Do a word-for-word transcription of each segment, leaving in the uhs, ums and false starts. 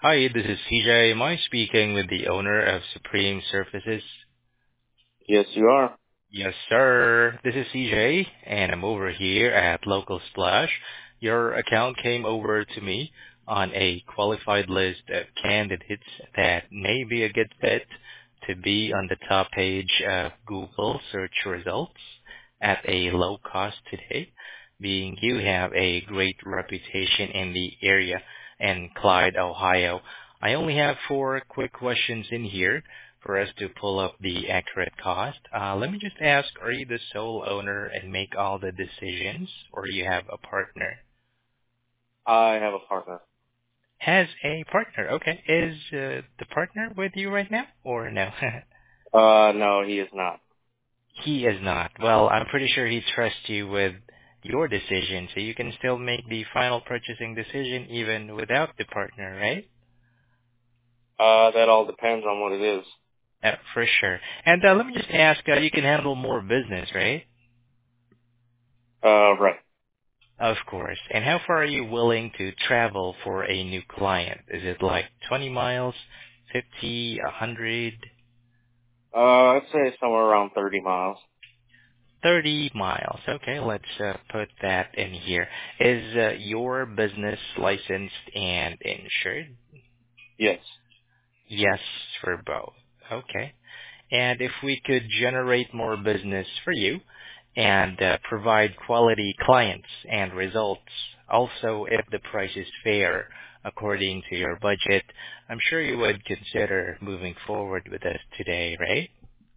Hi, this is C J. Am I speaking with the owner of Supreme Surfaces? Yes, you are. Yes, sir. This is C J, and I'm over here at Local Splash. Your account came over to me on a qualified list of candidates that may be a good fit to be on the top page of Google search results at a low cost today, being you have a great reputation in the area in Clyde, Ohio. I only have four quick questions in here for us to pull up the accurate cost. Uh, let me just ask, are you the sole owner and make all the decisions, or you have a partner? I have a partner. Has a partner. Okay. Is uh, the partner with you right now, or no? Uh, no, he is not. He is not. Well, I'm pretty sure he trusts you with your decision, so you can still make the final purchasing decision even without the partner, right? Uh, that all depends on what it is. Uh, for sure. And uh, let me just ask, uh, you can handle more business, right? Uh, right. Of course. And how far are you willing to travel for a new client? Is it like twenty miles, fifty, one hundred, Uh, I'd say somewhere around thirty miles. thirty miles? Okay, let's uh, put that in here. Is uh, your business licensed and insured? Yes. Yes, for both. Okay. And if we could generate more business for you and uh, provide quality clients and results, also if the price is fair according to your budget, I'm sure you would consider moving forward with us today, right?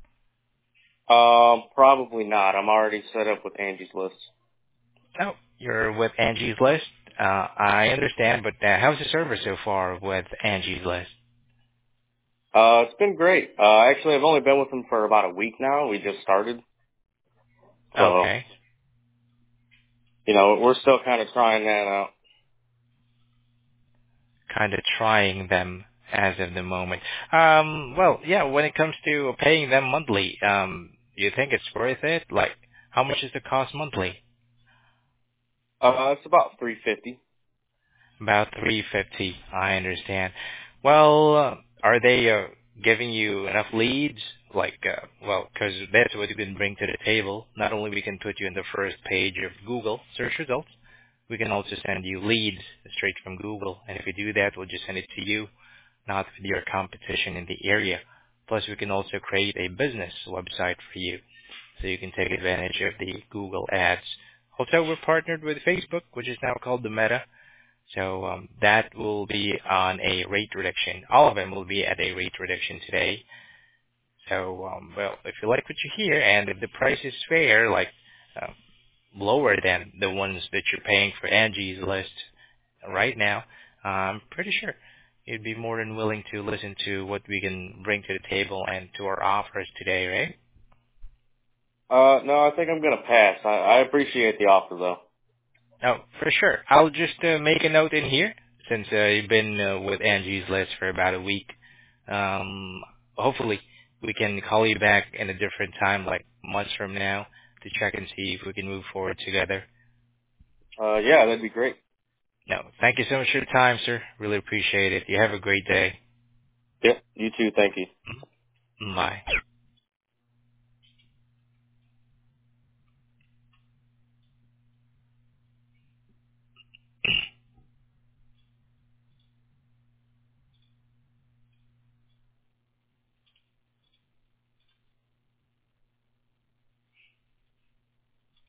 Um, probably not. I'm already set up with Angie's List. Oh, you're with Angie's List? Uh, I understand, but uh, how's the service so far with Angie's List? Uh, it's been great. Uh, actually, I've only been with him for about a week now. We just started. So, Okay. you know, we're still kind of trying that out. Kind of trying them as of the moment. Um, well, yeah, when it comes to paying them monthly, um, do you think it's worth it? Like, how much is the cost monthly? Uh, it's about three fifty. About three fifty. I understand. Well, uh, are they uh, giving you enough leads? Like, uh, well, because that's what you can bring to the table. Not only we can put you in the first page of Google search results, we can also send you leads straight from Google. And if we do that, we'll just send it to you, not with your competition in the area. Plus, we can also create a business website for you, so you can take advantage of the Google ads. Also, we're partnered with Facebook, which is now called the Meta. So um, that will be on a rate reduction. All of them will be at a rate reduction today. So, um, well, if you like what you hear and if the price is fair, like uh, lower than the ones that you're paying for Angie's List right now, I'm pretty sure you'd be more than willing to listen to what we can bring to the table and to our offers today, right? Uh, no, I think I'm gonna pass. I, I appreciate the offer though. Oh, for sure. I'll just uh, make a note in here since uh, you've been uh, with Angie's List for about a week. Um, hopefully, we can call you back in a different time, like months from now, to check and see if we can move forward together. Uh, yeah, that'd be great. No, thank you so much for your time, sir. Really appreciate it. You have a great day. Yep, you too. Thank you. Bye.